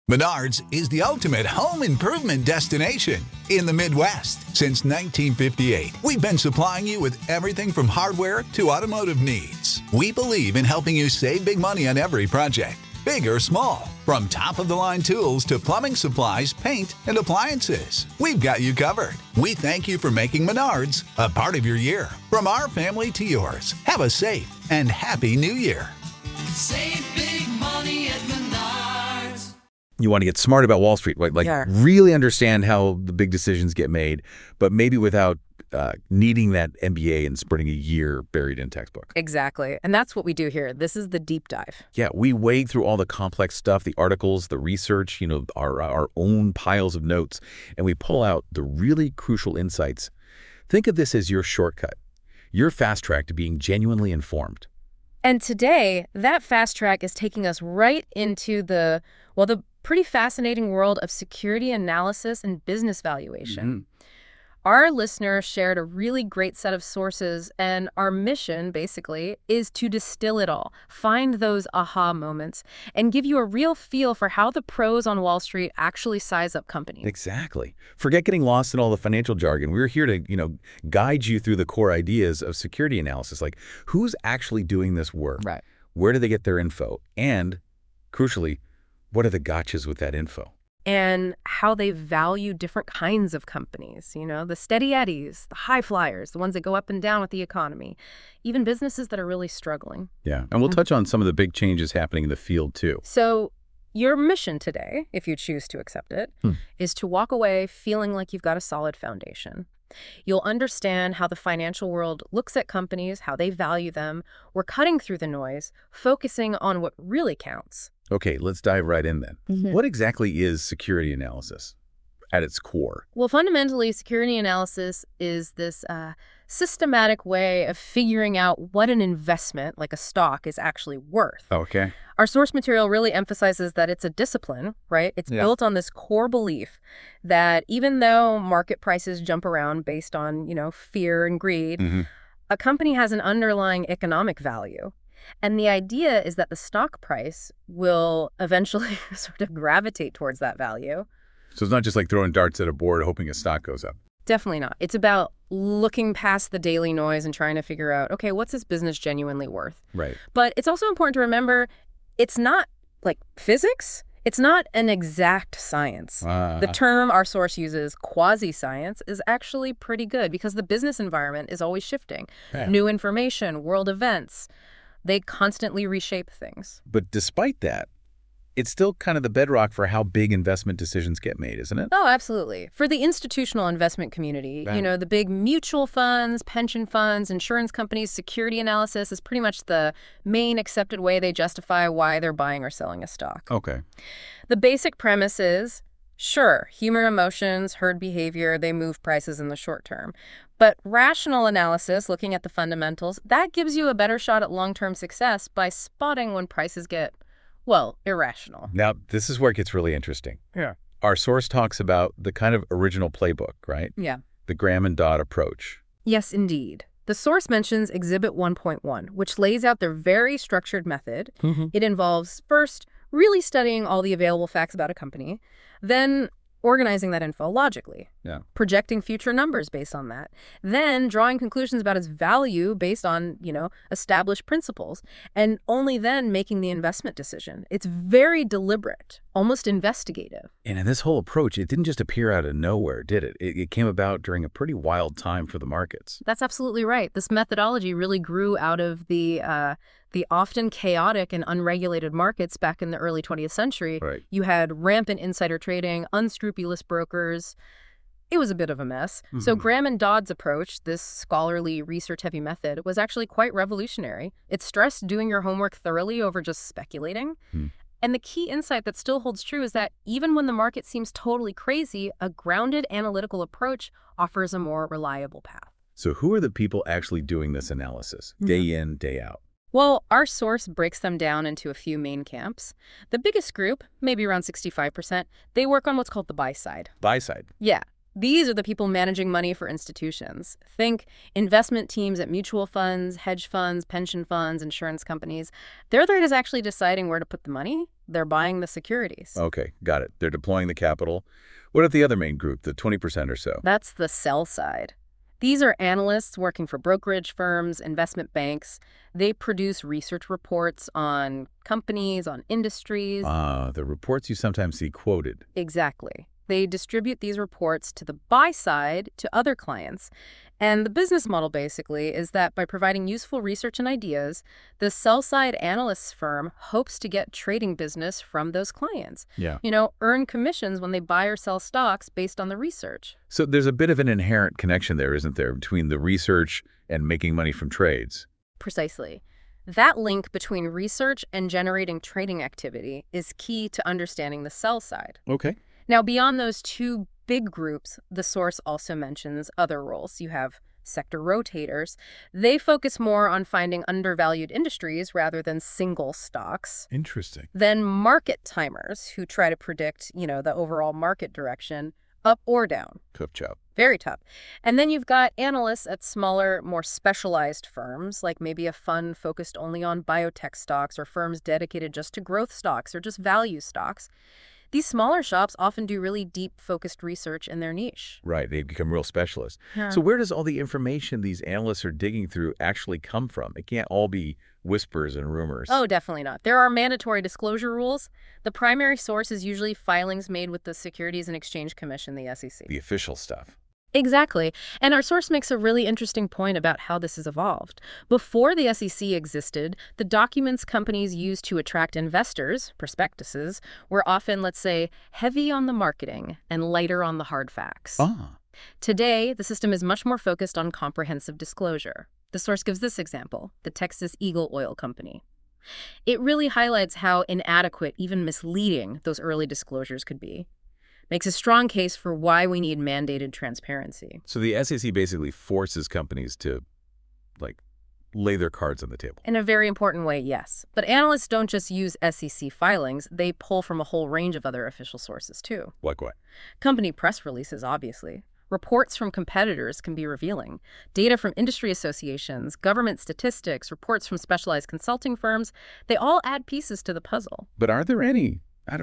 Menards is the ultimate home improvement destination in the Midwest. Since 1958, we've been supplying you with everything from hardware to automotive needs. We believe in helping you save big money on every project, big or small. From top-of-the-line tools to plumbing supplies, paint, and appliances, we've got you covered. We thank you for making Menards a part of your year. From our family to yours, have a safe and happy New Year. Save big money at Menards. You want to get smart about Wall Street, right? Really understand how the big decisions get made, but maybe without needing that MBA and spending a year buried in a textbook. Exactly. And that's what we do here. This is the deep dive. Yeah, we wade through all the complex stuff, the articles, the research, our own piles of notes, and we pull out the really crucial insights. Think of this as your shortcut, your fast track to being genuinely informed. And today, that fast track is taking us right into the pretty fascinating world of security analysis and business valuation. Mm-hmm. Our listener shared a really great set of sources, and our mission, basically, is to distill it all, find those aha moments, and give you a real feel for how the pros on Wall Street actually size up companies. Exactly. Forget getting lost in all the financial jargon. We're here to, guide you through the core ideas of security analysis, like who's actually doing this work? Right. Where do they get their info? And, crucially, what are the gotchas with that info? And how they value different kinds of companies, the steady eddies, the high flyers, the ones that go up and down with the economy, even businesses that are really struggling. Yeah, and we'll touch on some of the big changes happening in the field, too. So your mission today, if you choose to accept it, is to walk away feeling like you've got a solid foundation. You'll understand how the financial world looks at companies, how they value them. We're cutting through the noise, focusing on what really counts. Okay, let's dive right in then. Mm-hmm. What exactly is security analysis at its core? Well, fundamentally, security analysis is this systematic way of figuring out what an investment, like a stock, is actually worth. Okay. Our source material really emphasizes that it's a discipline, right? It's built on this core belief that even though market prices jump around based on, fear and greed, a company has an underlying economic value. And the idea is that the stock price will eventually sort of gravitate towards that value. So it's not just like throwing darts at a board hoping a stock goes up. Definitely not. It's about looking past the daily noise and trying to figure out, okay, what's this business genuinely worth? Right. But it's also important to remember it's not like physics. It's not an exact science. The term our source uses, quasi-science, is actually pretty good because the business environment is always shifting. Yeah. New information, world events. They constantly reshape things. But despite that, it's still kind of the bedrock for how big investment decisions get made, isn't it? Oh, absolutely. For the institutional investment community, Right. The big mutual funds, pension funds, insurance companies, security analysis is pretty much the main accepted way they justify why they're buying or selling a stock. Okay. The basic premise is, sure, human emotions, herd behavior, they move prices in the short term. But rational analysis, looking at the fundamentals, that gives you a better shot at long-term success by spotting when prices get, irrational. Now, this is where it gets really interesting. Yeah. Our source talks about the kind of original playbook, right? Yeah. The Graham and Dodd approach. Yes, indeed. The source mentions Exhibit 1.1, which lays out their very structured method. It involves, first, really studying all the available facts about a company, then organizing that info logically, projecting future numbers based on that, then drawing conclusions about its value based on, established principles, and only then making the investment decision. It's very deliberate, almost investigative. And in this whole approach, it didn't just appear out of nowhere, did it? It came about during a pretty wild time for the markets. That's absolutely right. This methodology really grew out of the often chaotic and unregulated markets back in the early 20th century. Right. You had rampant insider trading, unscrupulous brokers. It was a bit of a mess. So Graham and Dodd's approach, this scholarly, research-heavy method, was actually quite revolutionary. It stressed doing your homework thoroughly over just speculating. And the key insight that still holds true is that even when the market seems totally crazy, a grounded analytical approach offers a more reliable path. So who are the people actually doing this analysis, day in, day out? Well, our source breaks them down into a few main camps. The biggest group, maybe around 65%, they work on what's called the buy side. Buy side. Yeah. These are the people managing money for institutions. Think investment teams at mutual funds, hedge funds, pension funds, insurance companies. They're there actually deciding where to put the money. They're buying the securities. Okay, got it. They're deploying the capital. What about the other main group, the 20% or so? That's the sell side. These are analysts working for brokerage firms, investment banks. They produce research reports on companies, on industries. The reports you sometimes see quoted. Exactly. They distribute these reports to the buy side, to other clients. And the business model, basically, is that by providing useful research and ideas, the sell-side analysts firm hopes to get trading business from those clients. Yeah. Earn commissions when they buy or sell stocks based on the research. So there's a bit of an inherent connection there, isn't there, between the research and making money from trades? Precisely. That link between research and generating trading activity is key to understanding the sell side. Okay. Now, beyond those two big groups, the source also mentions other roles. You have sector rotators. They focus more on finding undervalued industries rather than single stocks. Interesting. Then market timers, who try to predict, the overall market direction, up or down. Tough job. Very tough. And then you've got analysts at smaller, more specialized firms, like maybe a fund focused only on biotech stocks or firms dedicated just to growth stocks or just value stocks. These smaller shops often do really deep, focused research in their niche. Right, they become real specialists. Yeah. So where does all the information these analysts are digging through actually come from? It can't all be whispers and rumors. Oh, definitely not. There are mandatory disclosure rules. The primary source is usually filings made with the Securities and Exchange Commission, the SEC. The official stuff. Exactly. And our source makes a really interesting point about how this has evolved. Before the SEC existed, the documents companies used to attract investors, prospectuses, were often, let's say, heavy on the marketing and lighter on the hard facts. Today, the system is much more focused on comprehensive disclosure. The source gives this example, the Texas Eagle Oil Company. It really highlights how inadequate, even misleading, those early disclosures could be. Makes a strong case for why we need mandated transparency. So the SEC basically forces companies to, lay their cards on the table. In a very important way, yes. But analysts don't just use SEC filings. They pull from a whole range of other official sources, too. Like what? Company press releases, obviously. Reports from competitors can be revealing. Data from industry associations, government statistics, reports from specialized consulting firms, they all add pieces to the puzzle. But are there any,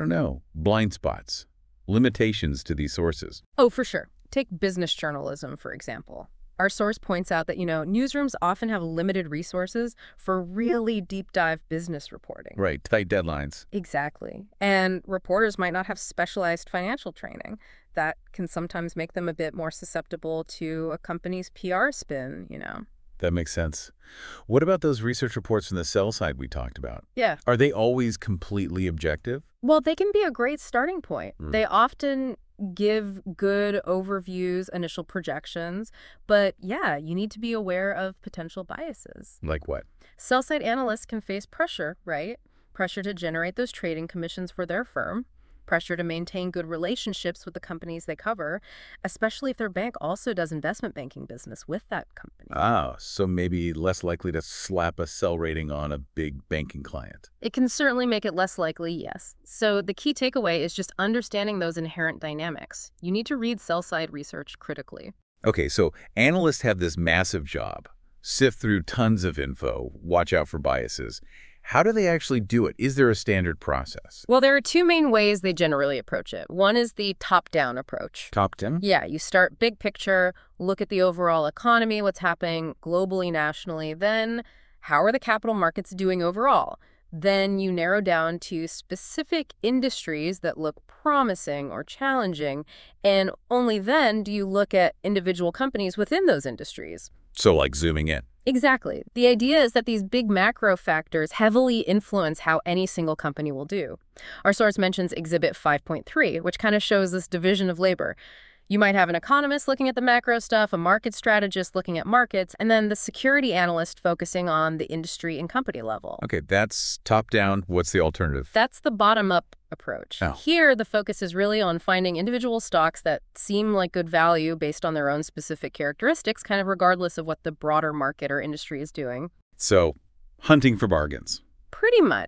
blind spots? Limitations to these sources? Oh, for sure. Take business journalism, for example. Our source points out that, newsrooms often have limited resources for really deep dive business reporting. Right, tight deadlines. Exactly. And reporters might not have specialized financial training. That can sometimes make them a bit more susceptible to a company's PR spin, That makes sense. What about those research reports from the sell side we talked about? Yeah. Are they always completely objective? Well, they can be a great starting point. They often give good overviews, initial projections, but yeah, you need to be aware of potential biases. Like what? Sell-side analysts can face pressure, right? Pressure to generate those trading commissions for their firm, pressure to maintain good relationships with the companies they cover, especially if their bank also does investment banking business with that company. So maybe less likely to slap a sell rating on a big banking client. It can certainly make it less likely, yes. So the key takeaway is just understanding those inherent dynamics. You need to read sell-side research critically. Okay, so analysts have this massive job. Sift through tons of info, watch out for biases. How do they actually do it? Is there a standard process? Well, there are two main ways they generally approach it. One is the top-down approach. Top-down? Yeah, you start big picture, look at the overall economy, what's happening globally, nationally. Then, how are the capital markets doing overall? Then you narrow down to specific industries that look promising or challenging, and only then do you look at individual companies within those industries. So like zooming in. Exactly. The idea is that these big macro factors heavily influence how any single company will do. Our source mentions Exhibit 5.3, which kind of shows this division of labor. You might have an economist looking at the macro stuff, a market strategist looking at markets, and then the security analyst focusing on the industry and company level. Okay, that's top-down. What's the alternative? That's the bottom-up approach. Oh. Here, the focus is really on finding individual stocks that seem like good value based on their own specific characteristics, kind of regardless of what the broader market or industry is doing. So, hunting for bargains. Pretty much.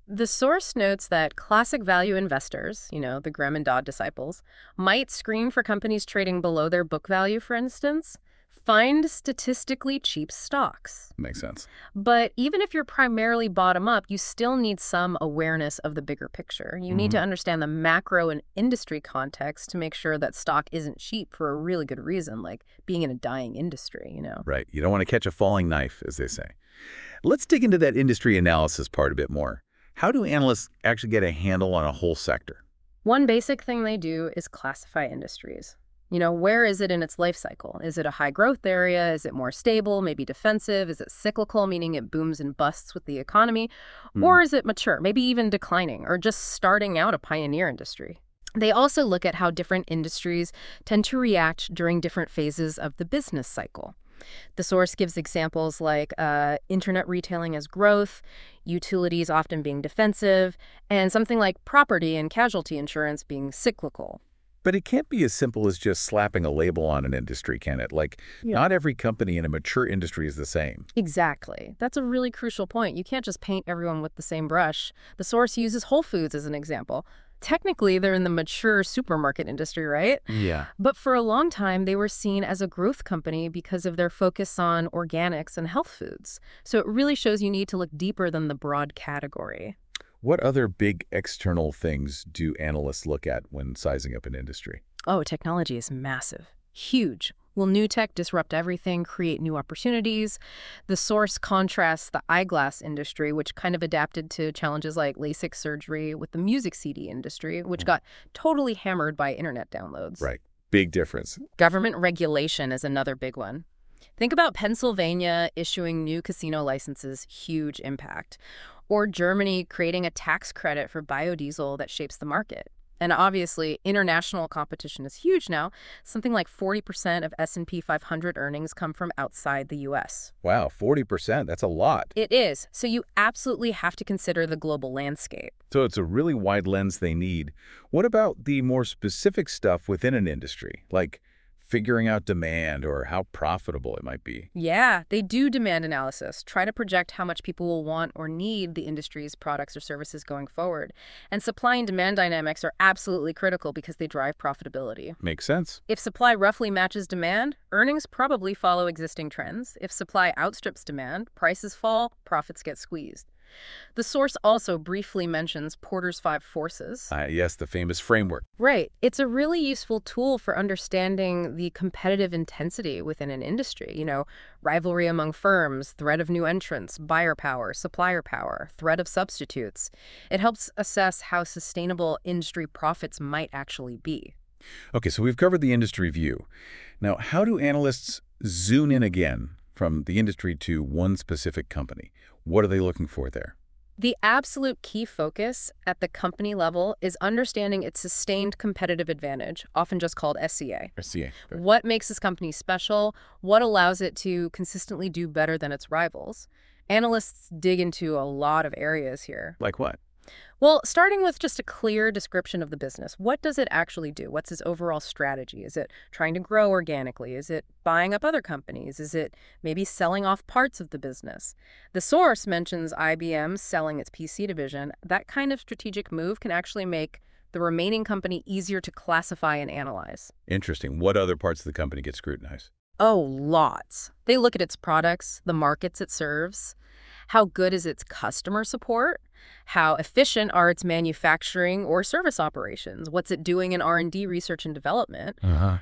The source notes that classic value investors, the Graham and Dodd disciples, might screen for companies trading below their book value, for instance, find statistically cheap stocks. Makes sense. But even if you're primarily bottom up, you still need some awareness of the bigger picture. You need to understand the macro and industry context to make sure that stock isn't cheap for a really good reason, like being in a dying industry. Right. You don't want to catch a falling knife, as they say. Let's dig into that industry analysis part a bit more. How do analysts actually get a handle on a whole sector? One basic thing they do is classify industries. Where is it in its life cycle? Is it a high growth area? Is it more stable, maybe defensive? Is it cyclical, meaning it booms and busts with the economy? Or is it mature, maybe even declining, or just starting out a pioneer industry? They also look at how different industries tend to react during different phases of the business cycle. The source gives examples like internet retailing as growth, utilities often being defensive, and something like property and casualty insurance being cyclical. But it can't be as simple as just slapping a label on an industry, can it? Not every company in a mature industry is the same. Exactly. That's a really crucial point. You can't just paint everyone with the same brush. The source uses Whole Foods as an example. Technically, they're in the mature supermarket industry, right? Yeah. But for a long time, they were seen as a growth company because of their focus on organics and health foods. So it really shows you need to look deeper than the broad category. What other big external things do analysts look at when sizing up an industry? Oh, technology is massive. Huge. Will new tech disrupt everything, create new opportunities? The source contrasts the eyeglass industry, which kind of adapted to challenges like LASIK surgery, with the music CD industry, which got totally hammered by internet downloads. Right. Big difference. Government regulation is another big one. Think about Pennsylvania issuing new casino licenses, huge impact. Or Germany creating a tax credit for biodiesel that shapes the market. And obviously, international competition is huge now. Something like 40% of S&P 500 earnings come from outside the U.S. Wow, 40%. That's a lot. It is. So you absolutely have to consider the global landscape. So it's a really wide lens they need. What about the more specific stuff within an industry, like figuring out demand or how profitable it might be? Yeah, they do demand analysis. Try to project how much people will want or need the industry's products or services going forward. And supply and demand dynamics are absolutely critical because they drive profitability. Makes sense. If supply roughly matches demand, earnings probably follow existing trends. If supply outstrips demand, prices fall, profits get squeezed. The source also briefly mentions Porter's 5 forces. Yes, the famous framework. Right. It's a really useful tool for understanding the competitive intensity within an industry. Rivalry among firms, threat of new entrants, buyer power, supplier power, threat of substitutes. It helps assess how sustainable industry profits might actually be. Okay, so we've covered the industry view. Now, how do analysts zoom in again from the industry to one specific company? What are they looking for there? The absolute key focus at the company level is understanding its sustained competitive advantage, often just called SCA. SCA. Right. What makes this company special? What allows it to consistently do better than its rivals? Analysts dig into a lot of areas here. Like what? Well, starting with just a clear description of the business. What does it actually do? What's its overall strategy? Is it trying to grow organically? Is it buying up other companies? Is it maybe selling off parts of the business? The source mentions IBM selling its PC division. That kind of strategic move can actually make the remaining company easier to classify and analyze. Interesting. What other parts of the company get scrutinized? Oh, lots. They look at its products, the markets it serves. How good is its customer support? How efficient are its manufacturing or service operations? What's it doing in R&D, research and development?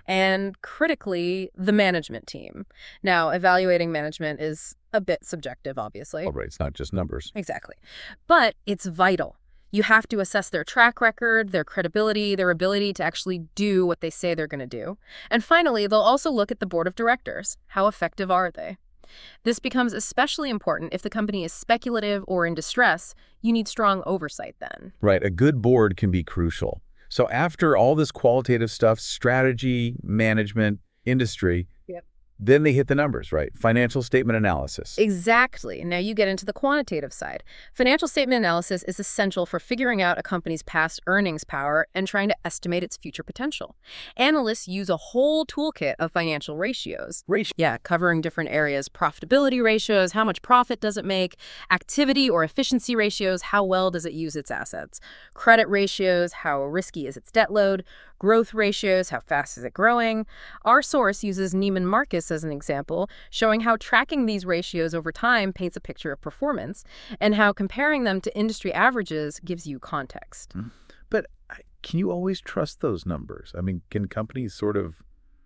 And critically, the management team. Now, evaluating management is a bit subjective, obviously. All right, it's not just numbers. Exactly. But it's vital. You have to assess their track record, their credibility, their ability to actually do what they say they're going to do. And finally, they'll also look at the board of directors. How effective are they? This becomes especially important if the company is speculative or in distress. You need strong oversight then. Right. A good board can be crucial. So after all this qualitative stuff, strategy, management, industry, Yep. Then they hit the numbers, right? Financial statement analysis. Exactly. Now you get into the quantitative side. Financial statement analysis is essential for figuring out a company's past earnings power and trying to estimate its future potential. Analysts use a whole toolkit of financial ratios. Yeah, covering different areas: profitability ratios, how much profit does it make; activity or efficiency ratios, how well does it use its assets; credit ratios, how risky is its debt load; growth ratios, how fast is it growing. Our source uses Neiman Marcus as an example, showing how tracking these ratios over time paints a picture of performance, and how comparing them to industry averages gives you context. But can you always trust those numbers? I mean, can companies sort of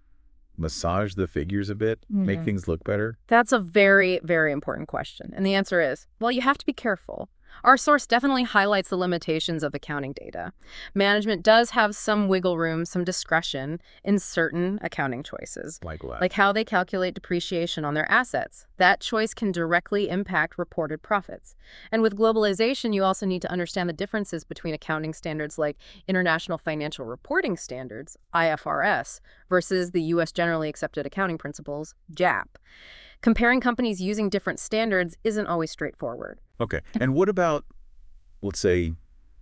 massage the figures a bit, make things look better? That's a very, very important question. And the answer is, well, you have to be careful. Our source definitely highlights the limitations of accounting data. Management does have some wiggle room, some discretion in certain accounting choices. Like what? Like how they calculate depreciation on their assets. That choice can directly impact reported profits. And with globalization, you also need to understand the differences between accounting standards like International Financial Reporting Standards, IFRS, versus the U.S. Generally Accepted Accounting Principles, GAAP. Comparing companies using different standards isn't always straightforward. Okay. And what about, let's say,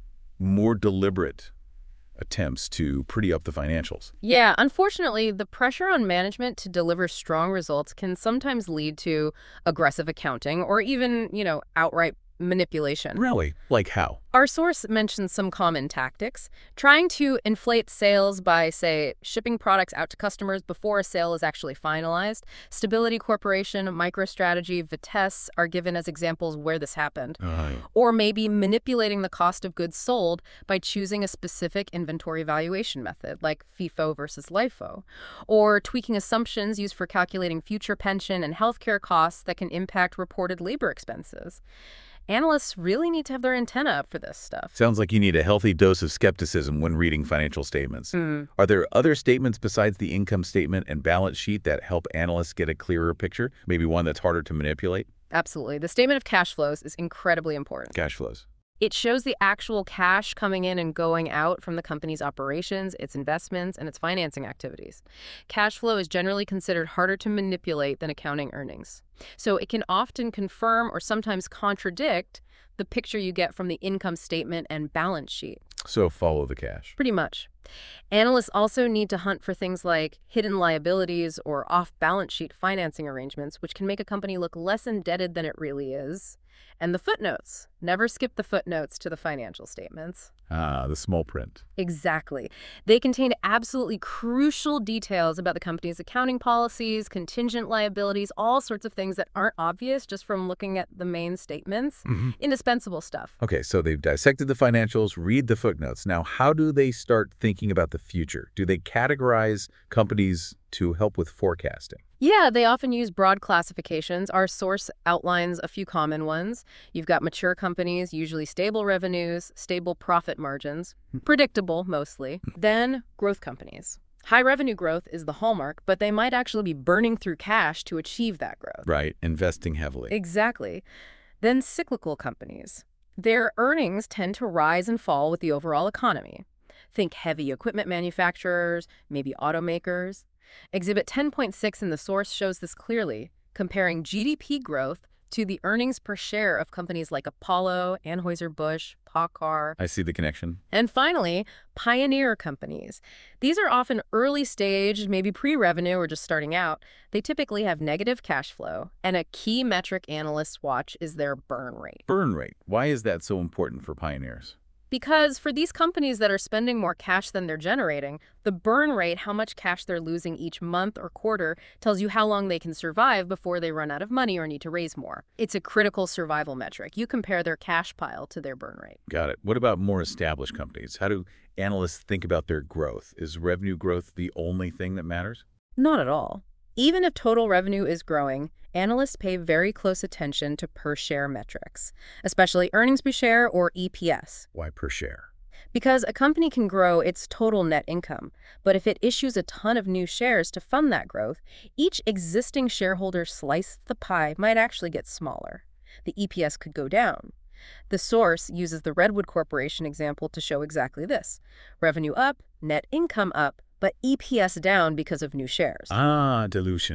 more deliberate attempts to pretty up the financials? Yeah, unfortunately, the pressure on management to deliver strong results can sometimes lead to aggressive accounting or even, outright manipulation. Really? Like how? Our source mentions some common tactics: trying to inflate sales by, say, shipping products out to customers before a sale is actually finalized. Stability Corporation, MicroStrategy, Vitesse are given as examples where this happened. Or maybe manipulating the cost of goods sold by choosing a specific inventory valuation method, like FIFO versus LIFO. Or tweaking assumptions used for calculating future pension and healthcare costs that can impact reported labor expenses. Analysts really need to have their antenna up for this stuff. Sounds like you need a healthy dose of skepticism when reading financial statements. Are there other statements besides the income statement and balance sheet that help analysts get a clearer picture? Maybe one that's harder to manipulate? Absolutely. The statement of cash flows is incredibly important. Cash flows. It shows the actual cash coming in and going out from the company's operations, its investments, and its financing activities. Cash flow is generally considered harder to manipulate than accounting earnings. So it can often confirm or sometimes contradict the picture you get from the income statement and balance sheet. So follow the cash. Pretty much. Analysts also need to hunt for things like hidden liabilities or off-balance sheet financing arrangements, which can make a company look less indebted than it really is. And the footnotes. Never skip the footnotes to the financial statements. The small print. Exactly. They contain absolutely crucial details about the company's accounting policies, contingent liabilities, all sorts of things that aren't obvious just from looking at the main statements. Indispensable stuff. Okay, so they've dissected the financials, read the footnotes. Now, how do they start thinking about the future? Do they categorize companies to help with forecasting? Yeah, they often use broad classifications. Our source outlines a few common ones. You've got mature companies, usually stable revenues, stable profit margins, predictable mostly. Then growth companies. High revenue growth is the hallmark, but they might actually be burning through cash to achieve that growth. Right, investing heavily. Exactly. Then cyclical companies. Their earnings tend to rise and fall with the overall economy. Think heavy equipment manufacturers, maybe automakers. Exhibit 10.6 in the source shows this clearly, comparing GDP growth to the earnings per share of companies like Apollo, Anheuser-Busch, PACCAR. I see the connection. And finally, pioneer companies. These are often early stage, maybe pre-revenue or just starting out. They typically have negative cash flow, and a key metric analysts watch is their burn rate. Burn rate. Why is that so important for pioneers? Because for these companies that are spending more cash than they're generating, the burn rate, how much cash they're losing each month or quarter, tells you how long they can survive before they run out of money or need to raise more. It's a critical survival metric. You compare their cash pile to their burn rate. Got it. What about more established companies? How do analysts think about their growth? Is revenue growth the only thing that matters? Not at all. Even if total revenue is growing, analysts pay very close attention to per-share metrics, especially earnings per share or EPS. Why per share? Because a company can grow its total net income, but if it issues a ton of new shares to fund that growth, each existing shareholder's slice of the pie might actually get smaller. The EPS could go down. The source uses the Redwood Corporation example to show exactly this. Revenue up, net income up, but EPS down because of new shares. Ah, dilution.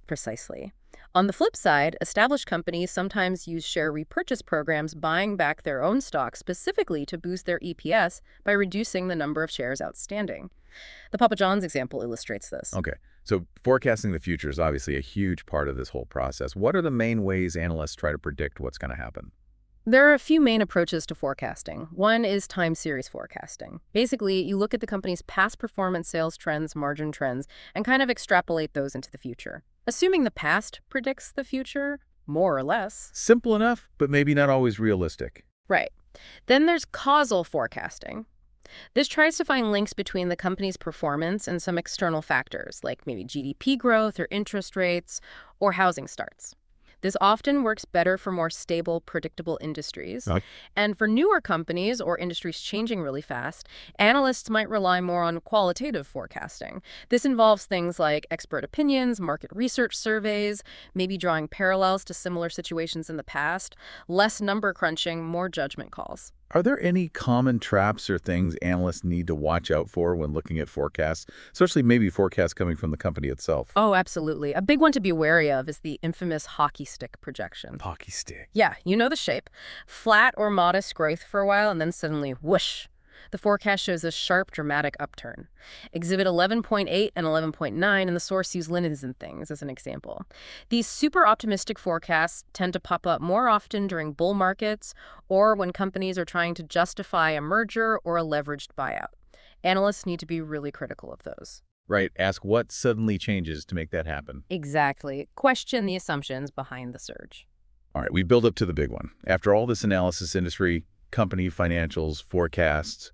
Precisely. On the flip side, established companies sometimes use share repurchase programs buying back their own stock specifically to boost their EPS by reducing the number of shares outstanding. The Papa John's example illustrates this. Okay, so forecasting the future is obviously a huge part of this whole process. What are the main ways analysts try to predict what's going to happen? There are a few main approaches to forecasting. One is time series forecasting. Basically, you look at the company's past performance, sales trends, margin trends, and kind of extrapolate those into the future. Assuming the past predicts the future, more or less. Simple enough, but maybe not always realistic. Right. Then there's causal forecasting. This tries to find links between the company's performance and some external factors, like maybe GDP growth or interest rates or housing starts. This often works better for more stable, predictable industries. And for newer companies or industries changing really fast, analysts might rely more on qualitative forecasting. This involves things like expert opinions, market research surveys, maybe drawing parallels to similar situations in the past, less number crunching, more judgment calls. Are there any common traps or things analysts need to watch out for when looking at forecasts, especially maybe forecasts coming from the company itself? Oh, absolutely. A big one to be wary of is the infamous hockey stick projection. Hockey stick. Yeah, you know the shape. Flat or modest growth for a while, and then suddenly, whoosh. The forecast shows a sharp, dramatic upturn. Exhibit 11.8 and 11.9 in the source use Linens and Things as an example. These super optimistic forecasts tend to pop up more often during bull markets or when companies are trying to justify a merger or a leveraged buyout. Analysts need to be really critical of those. Right. Ask what suddenly changes to make that happen. Exactly. Question the assumptions behind the surge. All right, we build up to the big one. After all this analysis, industry, company financials, forecasts,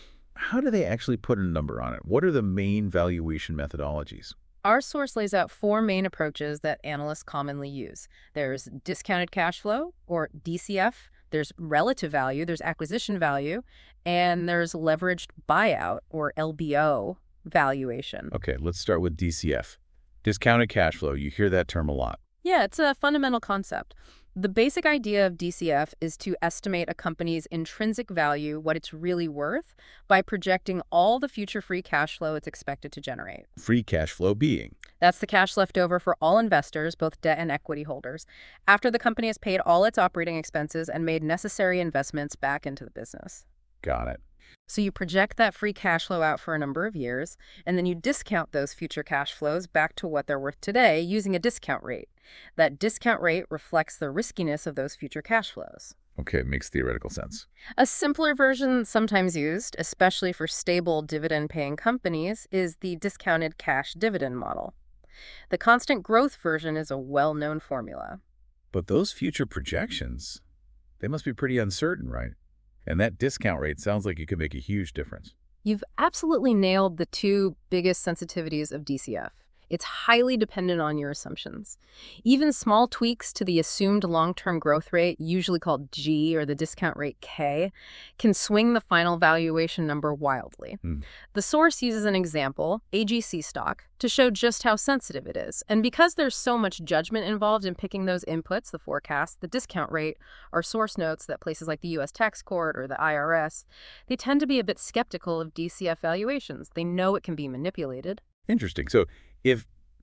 how do they actually put a number on it? What are the main valuation methodologies? Our source lays out 4 main approaches that analysts commonly use. There's discounted cash flow, or DCF, there's relative value, there's acquisition value, and there's leveraged buyout, or LBO, valuation. Okay, let's start with DCF. Discounted cash flow. You hear that term a lot. Yeah, it's a fundamental concept. The basic idea of DCF is to estimate a company's intrinsic value, what it's really worth, by projecting all the future free cash flow it's expected to generate. Free cash flow being? That's the cash left over for all investors, both debt and equity holders, after the company has paid all its operating expenses and made necessary investments back into the business. Got it. So you project that free cash flow out for a number of years, and then you discount those future cash flows back to what they're worth today using a discount rate. That discount rate reflects the riskiness of those future cash flows. Okay, makes theoretical sense. A simpler version sometimes used, especially for stable dividend-paying companies, is the discounted cash dividend model. The constant growth version is a well-known formula. But those future projections, they must be pretty uncertain, right? And that discount rate sounds like it could make a huge difference. You've absolutely nailed the 2 biggest sensitivities of DCF. It's highly dependent on your assumptions. Even small tweaks to the assumed long-term growth rate, usually called G or the discount rate K, can swing the final valuation number wildly. The source uses an example, AGC stock, to show just how sensitive it is. And because there's so much judgment involved in picking those inputs, the forecast, the discount rate, or source notes that places like the U.S. Tax Court or the IRS, they tend to be a bit skeptical of DCF valuations. They know it can be manipulated. Interesting. So if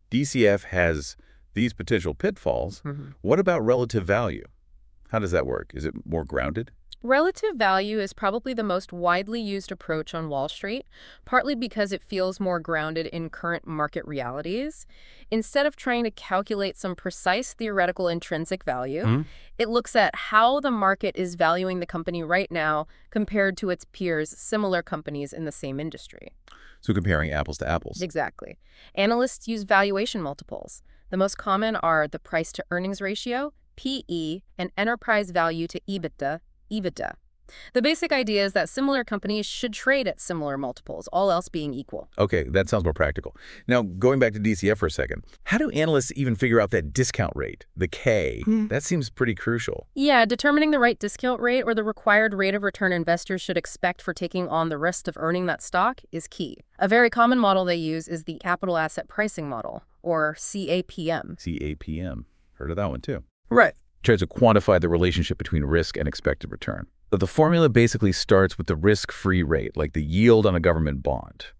DCF has these potential pitfalls, what about relative value? How does that work? Is it more grounded? Relative value is probably the most widely used approach on Wall Street, partly because it feels more grounded in current market realities. Instead of trying to calculate some precise theoretical intrinsic value, it looks at how the market is valuing the company right now compared to its peers, similar companies in the same industry. So comparing apples to apples. Exactly. Analysts use valuation multiples. The most common are the price-to-earnings ratio, PE, and enterprise value to EBITDA, EBITDA. The basic idea is that similar companies should trade at similar multiples, all else being equal. Okay, that sounds more practical. Now, going back to DCF for a second, how do analysts even figure out that discount rate, the K? That seems pretty crucial. Yeah, determining the right discount rate or the required rate of return investors should expect for taking on the risk of earning that stock is key. A very common model they use is the capital asset pricing model, or CAPM. CAPM. Heard of that one too. Right. Tries to quantify the relationship between risk and expected return. So the formula basically starts with the risk-free rate, like the yield on a government bond.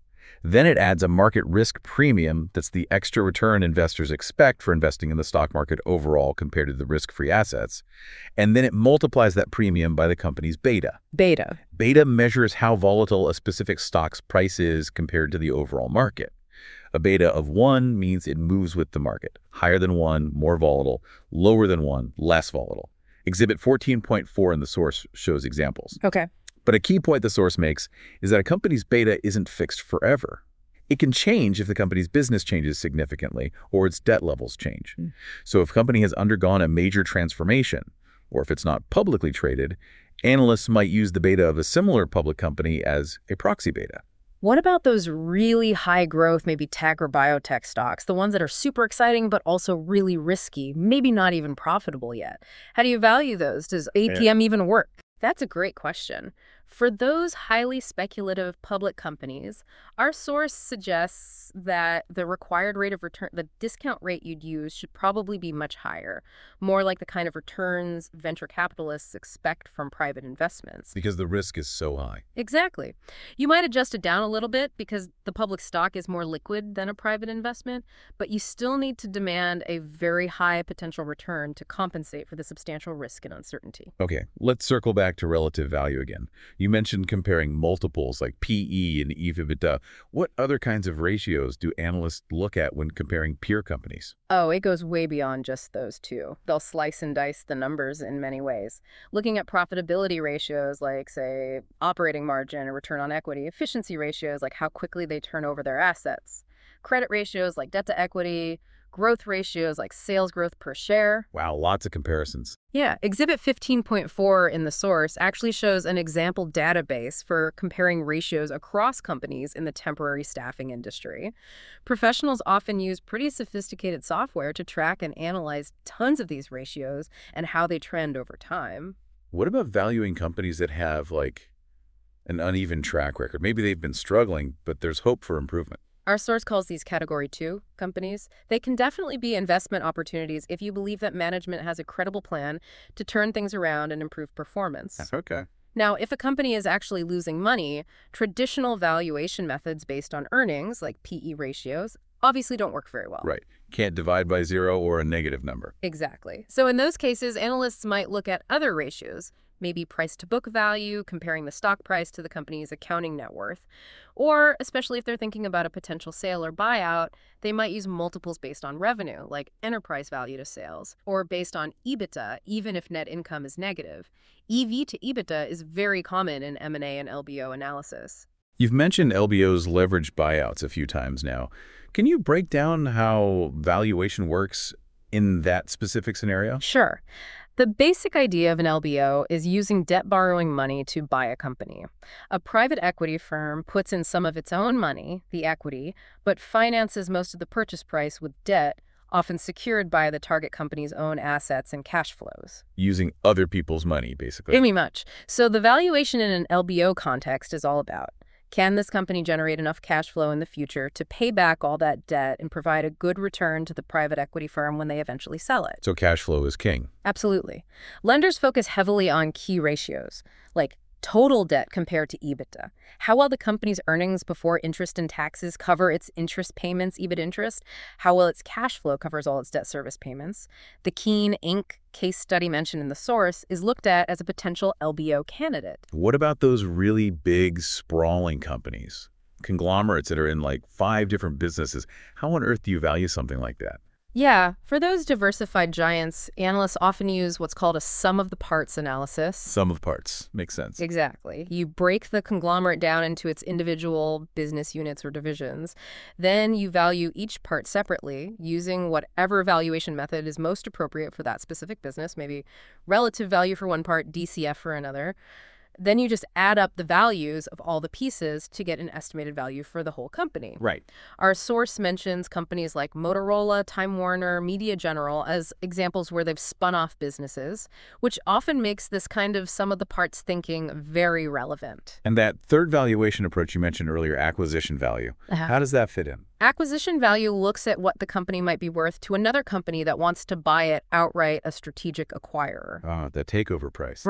Then it adds a market risk premium that's the extra return investors expect for investing in the stock market overall compared to the risk-free assets. And then it multiplies that premium by the company's beta. Beta. Beta measures how volatile a specific stock's price is compared to the overall market. A beta of 1 means it moves with the market. Higher than 1, more volatile. Lower than 1, less volatile. Exhibit 14.4 in the source shows examples. Okay. But a key point the source makes is that a company's beta isn't fixed forever. It can change if the company's business changes significantly or its debt levels change. So if a company has undergone a major transformation, or if it's not publicly traded, analysts might use the beta of a similar public company as a proxy beta. What about those really high growth, maybe tech or biotech stocks, the ones that are super exciting but also really risky, maybe not even profitable yet? How do you value those? Does APM even work? That's a great question. For those highly speculative public companies, our source suggests that the required rate of return, the discount rate you'd use, should probably be much higher, more like the kind of returns venture capitalists expect from private investments. Because the risk is so high. Exactly. You might adjust it down a little bit because the public stock is more liquid than a private investment, but you still need to demand a very high potential return to compensate for the substantial risk and uncertainty. Okay, let's circle back to relative value again. You mentioned comparing multiples like PE and EV/EBITDA. What other kinds of ratios do analysts look at when comparing peer companies? Oh, it goes way beyond just those two. They'll slice and dice the numbers in many ways. Looking at profitability ratios like, say, operating margin or return on equity, efficiency ratios like how quickly they turn over their assets, credit ratios like debt to equity, growth ratios like sales growth per share. Wow, lots of comparisons. Yeah, Exhibit 15.4 in the source actually shows an example database for comparing ratios across companies in the temporary staffing industry. Professionals often use pretty sophisticated software to track and analyze tons of these ratios and how they trend over time. What about valuing companies that have, like, an uneven track record? Maybe they've been struggling, but there's hope for improvement. Our source calls these Category 2 companies. They can definitely be investment opportunities if you believe that management has a credible plan to turn things around and improve performance. Okay. Now, if a company is actually losing money, traditional valuation methods based on earnings, like PE ratios, obviously don't work very well. Right. Can't divide by 0 or a negative number. Exactly. So in those cases, analysts might look at other ratios, maybe price to book value, comparing the stock price to the company's accounting net worth. Or, especially if they're thinking about a potential sale or buyout, they might use multiples based on revenue, like enterprise value to sales, or based on EBITDA, even if net income is negative. EV to EBITDA is very common in M&A and LBO analysis. You've mentioned LBO's leveraged buyouts a few times now. Can you break down how valuation works in that specific scenario? Sure. The basic idea of an LBO is using debt borrowing money to buy a company. A private equity firm puts in some of its own money, the equity, but finances most of the purchase price with debt, often secured by the target company's own assets and cash flows. Using other people's money, basically. Pretty much. So the valuation in an LBO context is all about, can this company generate enough cash flow in the future to pay back all that debt and provide a good return to the private equity firm when they eventually sell it? So cash flow is king. Absolutely. Lenders focus heavily on key ratios, like total debt compared to EBITDA, how well the company's earnings before interest and taxes cover its interest payments, EBIT interest, how well its cash flow covers all its debt service payments. The Keene Inc. case study mentioned in the source is looked at as a potential LBO candidate. What about those really big, sprawling companies? Conglomerates that are in like 5 different businesses. How on earth do you value something like that? Yeah, for those diversified giants, analysts often use what's called a sum of the parts analysis. Sum of parts. Makes sense. Exactly. You break the conglomerate down into its individual business units or divisions. Then you value each part separately using whatever valuation method is most appropriate for that specific business, maybe relative value for one part, DCF for another. Then you just add up the values of all the pieces to get an estimated value for the whole company. Right. Our source mentions companies like Motorola, Time Warner, Media General as examples where they've spun off businesses, which often makes this kind of sum of the parts thinking very relevant. And that third valuation approach you mentioned earlier, acquisition value, how does that fit in? Acquisition value looks at what the company might be worth to another company that wants to buy it outright, a strategic acquirer. The takeover price. Right.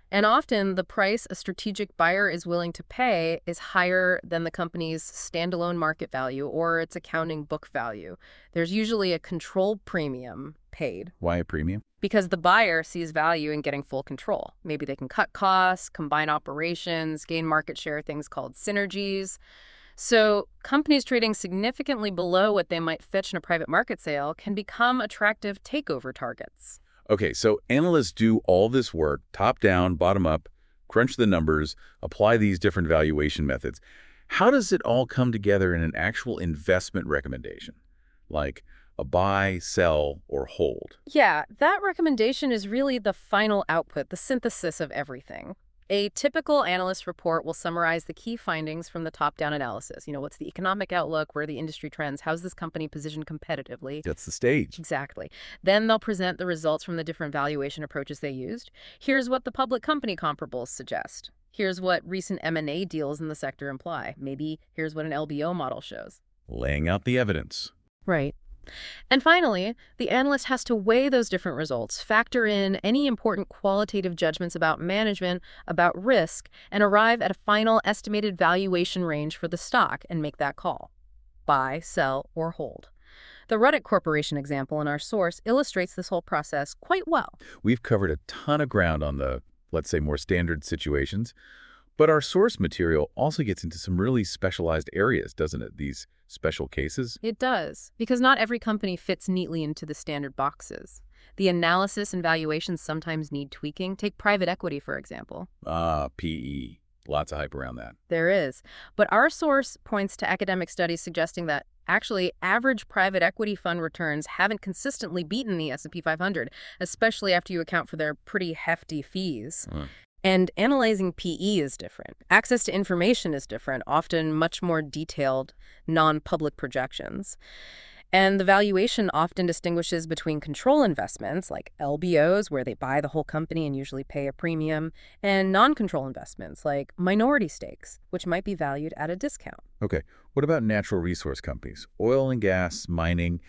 And often, the price a strategic buyer is willing to pay is higher than the company's standalone market value or its accounting book value. There's usually a control premium paid Why a premium? because the buyer sees value in getting full control. Maybe they can cut costs, combine operations, gain market share, things called synergies. So companies trading significantly below what they might fetch in a private market sale can become attractive takeover targets. Okay, so analysts do all this work, top down, bottom up, crunch the numbers, apply these different valuation methods. How does it all come together in an actual investment recommendation? Like a buy, sell, or hold? Yeah, that recommendation is really the final output, the synthesis of everything. A typical analyst report will summarize the key findings from the top-down analysis. What's the economic outlook? Where are the industry trends? How's this company positioned competitively? That's the stage. Exactly. Then they'll present the results from the different valuation approaches they used. Here's what the public company comparables suggest. Here's what recent M&A deals in the sector imply. Maybe here's what an LBO model shows. Laying out the evidence. Right. And finally, the analyst has to weigh those different results, factor in any important qualitative judgments about management, about risk, and arrive at a final estimated valuation range for the stock and make that call. Buy, sell, or hold. The Ruddick Corporation example in our source illustrates this whole process quite well. We've covered a ton of ground on the, let's say, more standard situations, but our source material also gets into some really specialized areas, doesn't it? These special cases? It does, because not every company fits neatly into the standard boxes. The analysis and valuations sometimes need tweaking. Take private equity, for example. PE. Lots of hype around that. There is. But our source points to academic studies suggesting that actually average private equity fund returns haven't consistently beaten the S&P 500, especially after you account for their pretty hefty fees. And analyzing PE is different. Access to information is different, often much more detailed, non-public projections. And the valuation often distinguishes between control investments, like LBOs, where they buy the whole company and usually pay a premium, and non-control investments, like minority stakes, which might be valued at a discount. Okay, what about natural resource companies? Oil and gas, mining,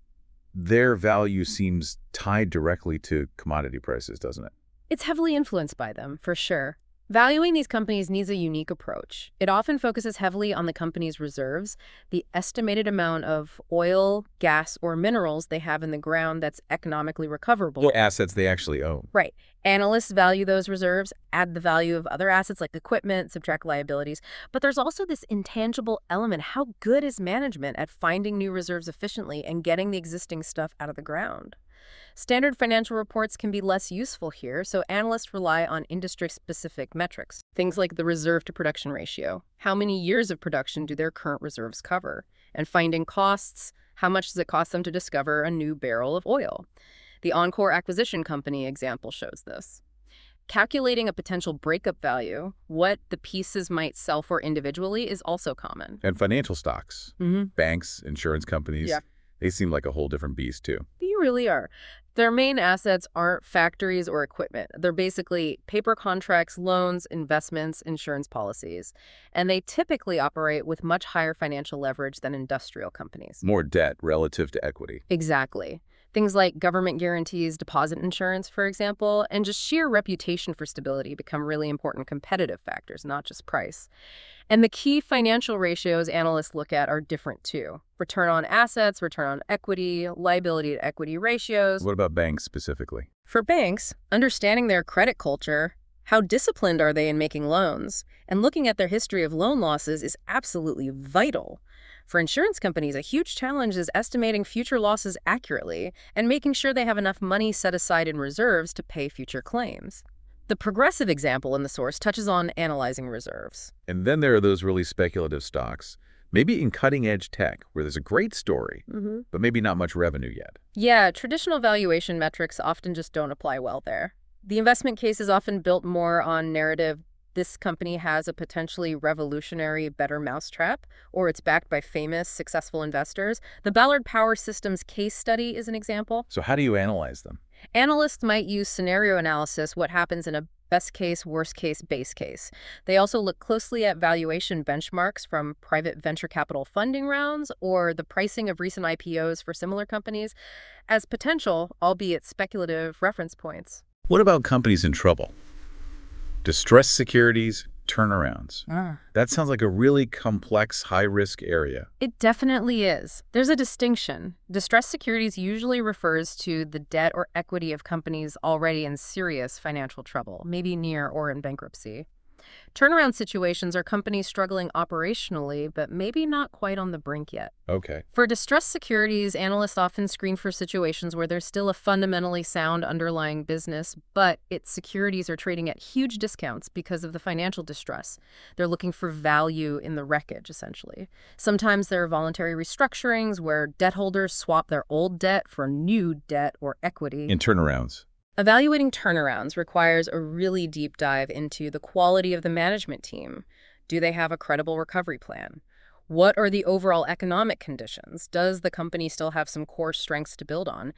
their value seems tied directly to commodity prices, doesn't it? It's heavily influenced by them, for sure. Valuing these companies needs a unique approach. It often focuses heavily on the company's reserves, the estimated amount of oil, gas, or minerals they have in the ground that's economically recoverable. Or assets they actually own. Right. Analysts value those reserves, add the value of other assets like equipment, subtract liabilities. But there's also this intangible element. How good is management at finding new reserves efficiently and getting the existing stuff out of the ground? Standard financial reports can be less useful here, so analysts rely on industry-specific metrics. Things like the reserve-to-production ratio. How many years of production do their current reserves cover? And finding costs. How much does it cost them to discover a new barrel of oil? The Encore Acquisition Company example shows this. Calculating a potential breakup value, what the pieces might sell for individually, is also common. And financial stocks, banks, insurance companies, they seem like a whole different beast too. They really are. Their main assets aren't factories or equipment. They're basically paper contracts, loans, investments, insurance policies. And they typically operate with much higher financial leverage than industrial companies. More debt relative to equity. Exactly. Things like government guarantees, deposit insurance, for example, and just sheer reputation for stability become really important competitive factors, not just price. And the key financial ratios analysts look at are different too. Return on assets, return on equity, liability to equity ratios. What about banks specifically? For banks, understanding their credit culture, how disciplined are they in making loans, and looking at their history of loan losses is absolutely vital. For insurance companies, a huge challenge is estimating future losses accurately and making sure they have enough money set aside in reserves to pay future claims. The Progressive example in the source touches on analyzing reserves. And then there are those really speculative stocks, maybe in cutting-edge tech, where there's a great story, but maybe not much revenue yet. Yeah, traditional valuation metrics often just don't apply well there. The investment case is often built more on narrative. This company has a potentially revolutionary better mousetrap, or it's backed by famous, successful investors. The Ballard Power Systems case study is an example. So how do you analyze them? Analysts might use scenario analysis, what happens in a best case, worst case, base case. They also look closely at valuation benchmarks from private venture capital funding rounds or the pricing of recent IPOs for similar companies as potential, albeit speculative, reference points. What about companies in trouble? Distressed securities, turnarounds. Ah. That sounds like a really complex, high-risk area. It definitely is. There's a distinction. Distressed securities usually refers to the debt or equity of companies already in serious financial trouble, maybe near or in bankruptcy. Turnaround situations are companies struggling operationally, but maybe not quite on the brink yet. Okay. For distressed securities, analysts often screen for situations where there's still a fundamentally sound underlying business, but its securities are trading at huge discounts because of the financial distress. They're looking for value in the wreckage, essentially. Sometimes there are voluntary restructurings where debt holders swap their old debt for new debt or equity. In turnarounds. Evaluating turnarounds requires a really deep dive into the quality of the management team. Do they have a credible recovery plan? What are the overall economic conditions? Does the company still have some core strengths to build on?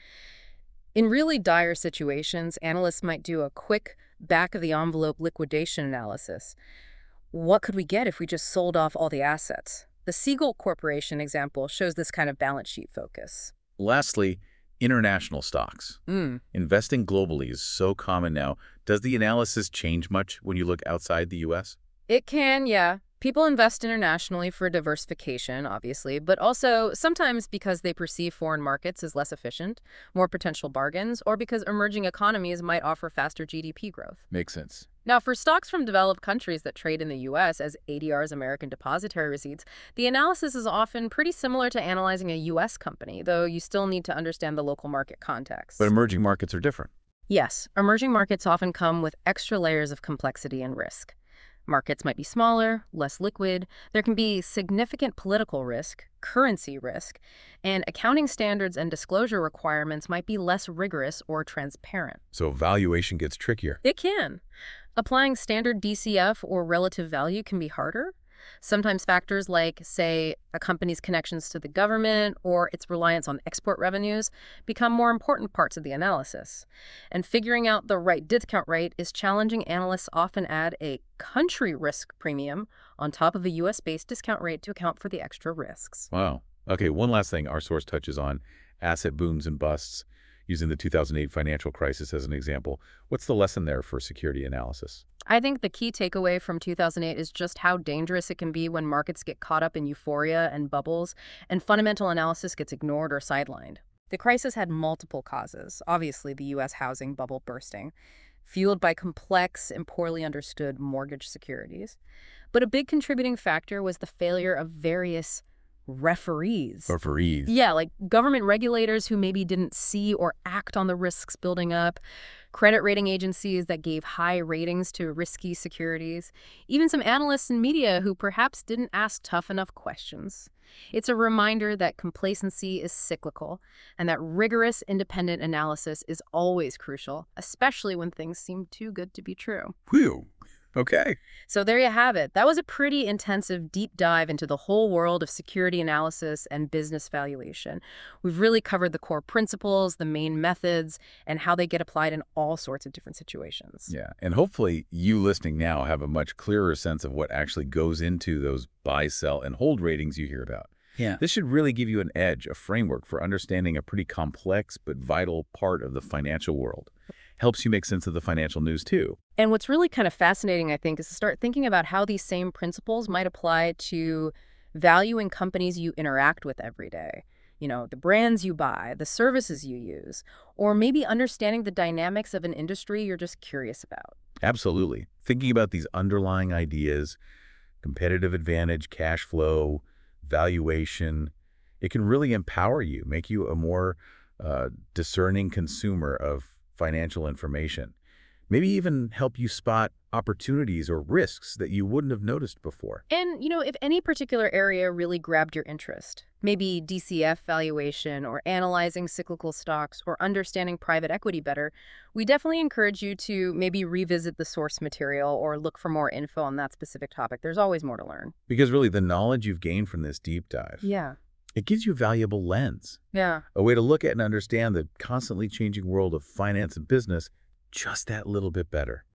In really dire situations, analysts might do a quick back-of-the-envelope liquidation analysis. What could we get if we just sold off all the assets? The Siegel Corporation example shows this kind of balance sheet focus. Lastly, international stocks. Investing globally is so common now. Does the analysis change much when you look outside the U.S.? It can, yeah. People invest internationally for diversification, obviously, but also sometimes because they perceive foreign markets as less efficient, more potential bargains, or because emerging economies might offer faster GDP growth. Makes sense. Now, for stocks from developed countries that trade in the U.S. as ADRs, American Depository Receipts, the analysis is often pretty similar to analyzing a U.S. company, though you still need to understand the local market context. But emerging markets are different. Yes, emerging markets often come with extra layers of complexity and risk. Markets might be smaller, less liquid. There can be significant political risk, currency risk, and accounting standards and disclosure requirements might be less rigorous or transparent. So valuation gets trickier. It can. Applying standard DCF or relative value can be harder. Sometimes factors like, say, a company's connections to the government or its reliance on export revenues become more important parts of the analysis. And figuring out the right discount rate is challenging. Analysts often add a country risk premium on top of a U.S.-based discount rate to account for the extra risks. Wow. Okay, one last thing our source touches on, asset booms and busts, using the 2008 financial crisis as an example. What's the lesson there for security analysis? I think the key takeaway from 2008 is just how dangerous it can be when markets get caught up in euphoria and bubbles, and fundamental analysis gets ignored or sidelined. The crisis had multiple causes, obviously the U.S. housing bubble bursting, fueled by complex and poorly understood mortgage securities. But a big contributing factor was the failure of various referees. Yeah, like government regulators who maybe didn't see or act on the risks building up, credit rating agencies that gave high ratings to risky securities, even some analysts and media who perhaps didn't ask tough enough questions. It's a reminder that complacency is cyclical and that rigorous independent analysis is always crucial, especially when things seem too good to be true. Whew. Okay. So there you have it. That was a pretty intensive deep dive into the whole world of security analysis and business valuation. We've really covered the core principles, the main methods, and how they get applied in all sorts of different situations. Yeah, and hopefully you listening now have a much clearer sense of what actually goes into those buy, sell, and hold ratings you hear about. Yeah. This should really give you an edge, a framework for understanding a pretty complex but vital part of the financial world. Helps you make sense of the financial news, too. And what's really kind of fascinating, I think, is to start thinking about how these same principles might apply to valuing companies you interact with every day. You know, the brands you buy, the services you use, or maybe understanding the dynamics of an industry you're just curious about. Absolutely. Thinking about these underlying ideas, competitive advantage, cash flow, valuation, it can really empower you, make you a more discerning consumer of financial information. Maybe even help you spot opportunities or risks that you wouldn't have noticed before. And, you know, if any particular area really grabbed your interest, maybe DCF valuation or analyzing cyclical stocks or understanding private equity better, we definitely encourage you to maybe revisit the source material or look for more info on that specific topic. There's always more to learn. Because really, the knowledge you've gained from this deep dive, Yeah. it gives you a valuable lens, Yeah. a way to look at and understand the constantly changing world of finance and business just that little bit better.